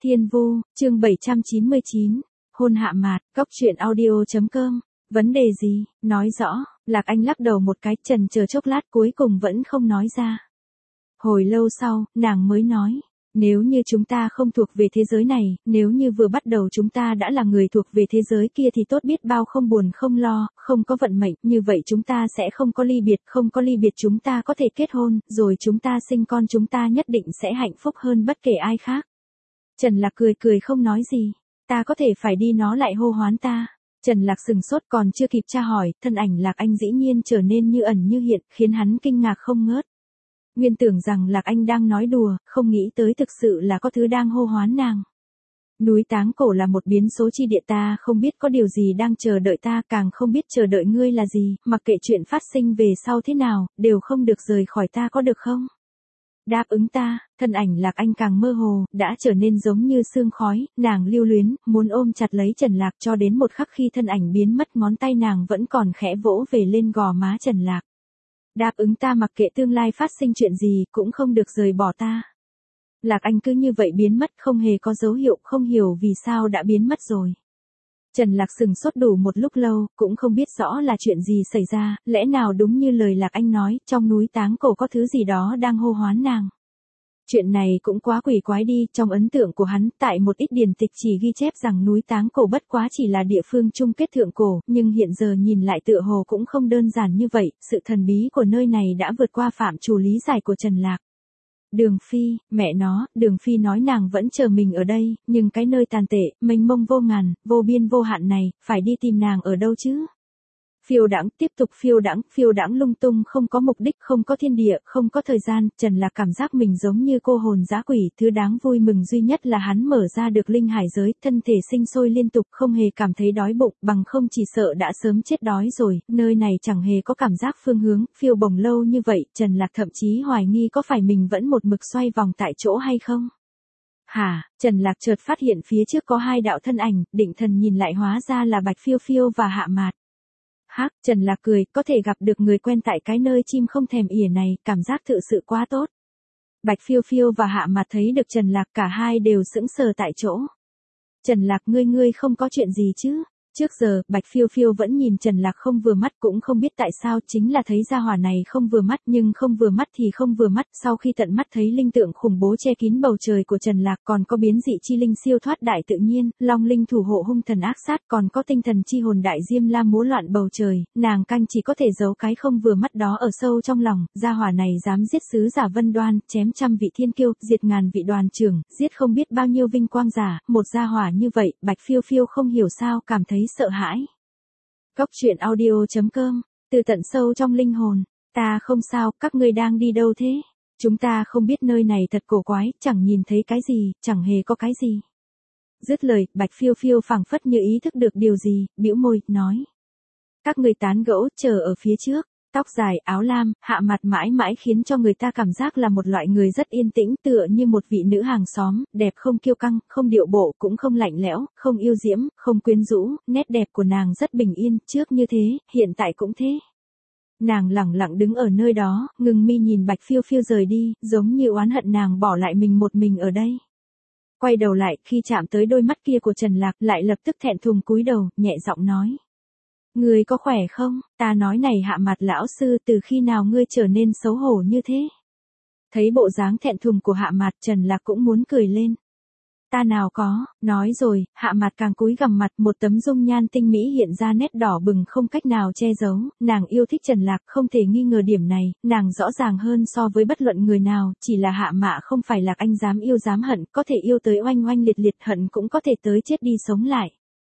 Thiên Vu, chương 799, hôn Hạ Mạt, Cóc truyện audio.com, vấn đề gì, nói rõ, Lạc Anh lắc đầu một cái, chần chờ chốc lát cuối cùng vẫn không nói ra. Hồi lâu sau, nàng mới nói, nếu như chúng ta không thuộc về thế giới này, nếu như vừa bắt đầu chúng ta đã là người thuộc về thế giới kia thì tốt biết bao không buồn không lo, không có vận mệnh, như vậy chúng ta sẽ không có ly biệt, không có ly biệt chúng ta có thể kết hôn, rồi chúng ta sinh con chúng ta nhất định sẽ hạnh phúc hơn bất kể ai khác. Trần Lạc cười cười không nói gì, ta có thể phải đi nó lại hô hoán ta. Trần Lạc sừng sốt còn chưa kịp tra hỏi, thân ảnh Lạc Anh dĩ nhiên trở nên như ẩn như hiện, khiến hắn kinh ngạc không ngớt. Nguyên tưởng rằng Lạc Anh đang nói đùa, không nghĩ tới thực sự là có thứ đang hô hoán nàng. Núi Táng Cổ là một biến số chi địa, ta không biết có điều gì đang chờ đợi ta, càng không biết chờ đợi ngươi là gì, mặc kệ chuyện phát sinh về sau thế nào, đều không được rời khỏi ta có được không? Đáp ứng ta. Thân ảnh Lạc Anh càng mơ hồ, đã trở nên giống như sương khói, nàng lưu luyến, muốn ôm chặt lấy Trần Lạc cho đến một khắc khi thân ảnh biến mất ngón tay nàng vẫn còn khẽ vỗ về lên gò má Trần Lạc. Đáp ứng ta mặc kệ tương lai phát sinh chuyện gì cũng không được rời bỏ ta. Lạc Anh cứ như vậy biến mất không hề có dấu hiệu, không hiểu vì sao đã biến mất rồi. Trần Lạc sừng sốt đủ một lúc lâu, cũng không biết rõ là chuyện gì xảy ra, lẽ nào đúng như lời Lạc Anh nói, trong núi Táng Cổ có thứ gì đó đang hô hoán nàng. Chuyện này cũng quá quỷ quái đi, trong ấn tượng của hắn, tại một ít điển tịch chỉ ghi chép rằng núi Táng Cổ bất quá chỉ là địa phương chung kết thượng cổ, nhưng hiện giờ nhìn lại tựa hồ cũng không đơn giản như vậy, sự thần bí của nơi này đã vượt qua phạm trù lý giải của Trần Lạc. Đường Phi, mẹ nó, Đường Phi nói nàng vẫn chờ mình ở đây, nhưng cái nơi tàn tệ, mênh mông vô ngàn, vô biên vô hạn này, phải đi tìm nàng ở đâu chứ? Phiêu đãng, tiếp tục phiêu đãng lung tung, không có mục đích, không có thiên địa, không có thời gian, Trần Lạc cảm giác mình giống như cô hồn dã quỷ, thứ đáng vui mừng duy nhất là hắn mở ra được linh hải giới, thân thể sinh sôi liên tục, không hề cảm thấy đói bụng, bằng không chỉ sợ đã sớm chết đói rồi, nơi này chẳng hề có cảm giác phương hướng, phiêu bồng lâu như vậy, Trần Lạc thậm chí hoài nghi có phải mình vẫn một mực xoay vòng tại chỗ hay không. Hả, Trần Lạc chợt phát hiện phía trước có hai đạo thân ảnh, định thần nhìn lại hóa ra là Bạch Phiêu Phiêu và Hạ Mạt. Hắc, Trần Lạc cười, có thể gặp được người quen tại cái nơi chim không thèm ỉa này, cảm giác thực sự quá tốt. Bạch Phiêu Phiêu và Hạ Mạt thấy được Trần Lạc cả hai đều sững sờ tại chỗ. Trần Lạc ngươi không có chuyện gì chứ? Trước giờ, Bạch Phiêu Phiêu vẫn nhìn Trần Lạc không vừa mắt, cũng không biết tại sao, chính là thấy gia hỏa này không vừa mắt, nhưng không vừa mắt thì không vừa mắt, sau khi tận mắt thấy linh tượng khủng bố che kín bầu trời của Trần Lạc, còn có biến dị chi linh siêu thoát đại tự nhiên, long linh thủ hộ hung thần ác sát, còn có tinh thần chi hồn đại diêm la múa loạn bầu trời, nàng canh chỉ có thể giấu cái không vừa mắt đó ở sâu trong lòng, gia hỏa này dám giết sứ giả Vân Đoan, chém trăm vị thiên kiêu, diệt ngàn vị đoàn trưởng, giết không biết bao nhiêu vinh quang giả, một gia hỏa như vậy, Bạch Phiêu Phiêu không hiểu sao cảm thấy sợ hãi. Cóc truyện audio.com, từ tận sâu trong linh hồn, ta không sao, các ngươi đang đi đâu thế? Chúng ta không biết nơi này thật cổ quái, chẳng nhìn thấy cái gì, chẳng hề có cái gì. Dứt lời, Bạch Phiêu Phiêu phảng phất như ý thức được điều gì, bĩu môi, nói. Các ngươi tán gẫu, chờ ở phía trước. Tóc dài, áo lam, Hạ Mạt mãi mãi khiến cho người ta cảm giác là một loại người rất yên tĩnh, tựa như một vị nữ hàng xóm, đẹp không kiêu căng, không điệu bộ, cũng không lạnh lẽo, không yêu diễm, không quyến rũ, nét đẹp của nàng rất bình yên, trước như thế, hiện tại cũng thế. Nàng lẳng lặng đứng ở nơi đó, ngừng mi nhìn Bạch Phiêu Phiêu rời đi, giống như oán hận nàng bỏ lại mình một mình ở đây. Quay đầu lại, khi chạm tới đôi mắt kia của Trần Lạc, lại lập tức thẹn thùng cúi đầu, nhẹ giọng nói. Ngươi có khỏe không? Ta nói này Hạ Mạt lão sư, từ khi nào ngươi trở nên xấu hổ như thế? Thấy bộ dáng thẹn thùng của Hạ Mạt, Trần Lạc cũng muốn cười lên. Ta nào có, nói rồi, Hạ Mạt càng cúi gằm mặt, một tấm dung nhan tinh mỹ hiện ra nét đỏ bừng không cách nào che giấu, nàng yêu thích Trần Lạc, không thể nghi ngờ điểm này, nàng rõ ràng hơn so với bất luận người nào, chỉ là Hạ Mạ không phải Lạc Anh dám yêu dám hận, có thể yêu tới oanh oanh liệt liệt, hận cũng có thể tới chết đi sống lại.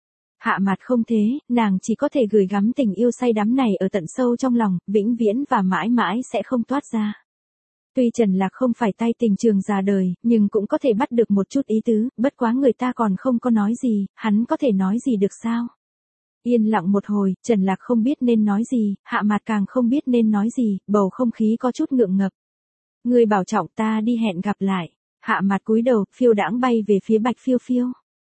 Hạ Mạt không thế, nàng chỉ có thể gửi gắm tình yêu say đắm này ở tận sâu trong lòng, vĩnh viễn và mãi mãi sẽ không toát ra. Tuy Trần Lạc không phải tay tình trường già đời, nhưng cũng có thể bắt được một chút ý tứ, bất quá người ta còn không có nói gì, hắn có thể nói gì được sao? Yên lặng một hồi, Trần Lạc không biết nên nói gì, Hạ Mạt càng không biết nên nói gì, bầu không khí có chút ngượng ngập. Ngươi bảo trọng, ta đi, hẹn gặp lại. Hạ Mạt cúi đầu, phiêu đãng bay về phía Bạch Phiêu Phiêu.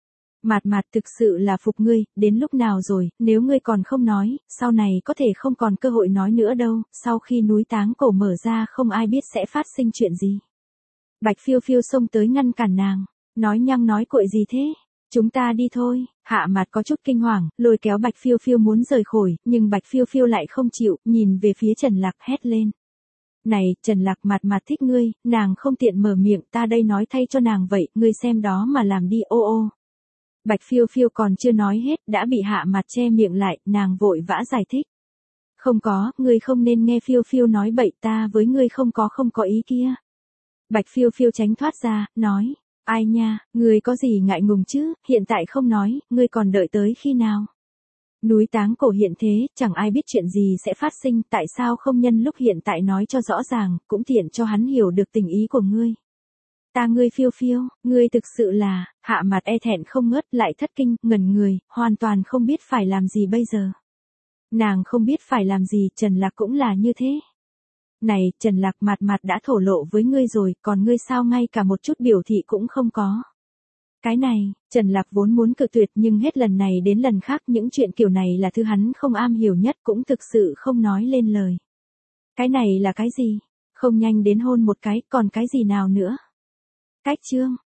Mạt thực sự là phục ngươi, đến lúc nào rồi, nếu ngươi còn không nói, sau này có thể không còn cơ hội nói nữa đâu, sau khi núi Táng Cổ mở ra không ai biết sẽ phát sinh chuyện gì. Bạch Phiêu Phiêu xông tới ngăn cản nàng. Nói nhăng nói cuội gì thế? Chúng ta đi thôi. Hạ Mạt có chút kinh hoàng, lôi kéo Bạch Phiêu Phiêu muốn rời khỏi, nhưng Bạch Phiêu Phiêu lại không chịu, nhìn về phía Trần Lạc hét lên. Này, Trần Lạc, Mạt Mạt thích ngươi, nàng không tiện mở miệng, ta đây nói thay cho nàng vậy, ngươi xem đó mà làm đi, ô ô. Bạch Phiêu Phiêu còn chưa nói hết, đã bị Hạ Mạt che miệng lại, nàng vội vã giải thích. Không có, ngươi không nên nghe Phiêu Phiêu nói bậy, ta với ngươi không có ý kia. Bạch Phiêu Phiêu tránh thoát ra, nói. Ai nha, ngươi có gì ngại ngùng chứ, hiện tại không nói, ngươi còn đợi tới khi nào? Núi Táng Cổ hiện thế, chẳng ai biết chuyện gì sẽ phát sinh, tại sao không nhân lúc hiện tại nói cho rõ ràng, cũng tiện cho hắn hiểu được tình ý của ngươi. Ta ngươi Phiêu Phiêu, ngươi thực sự là, Hạ Mạt e thẹn không ngớt, lại thất kinh, ngẩn người, hoàn toàn không biết phải làm gì bây giờ. Nàng không biết phải làm gì, Trần Lạc cũng là như thế. Này, Trần Lạc, Mạt Mạt đã thổ lộ với ngươi rồi, còn ngươi sao ngay cả một chút biểu thị cũng không có. Cái này, Trần Lạc vốn muốn cự tuyệt nhưng hết lần này đến lần khác những chuyện kiểu này là thứ hắn không am hiểu nhất, cũng thực sự không nói lên lời. Cái này là cái gì? Không nhanh đến hôn một cái, còn cái gì nào nữa? Cách chương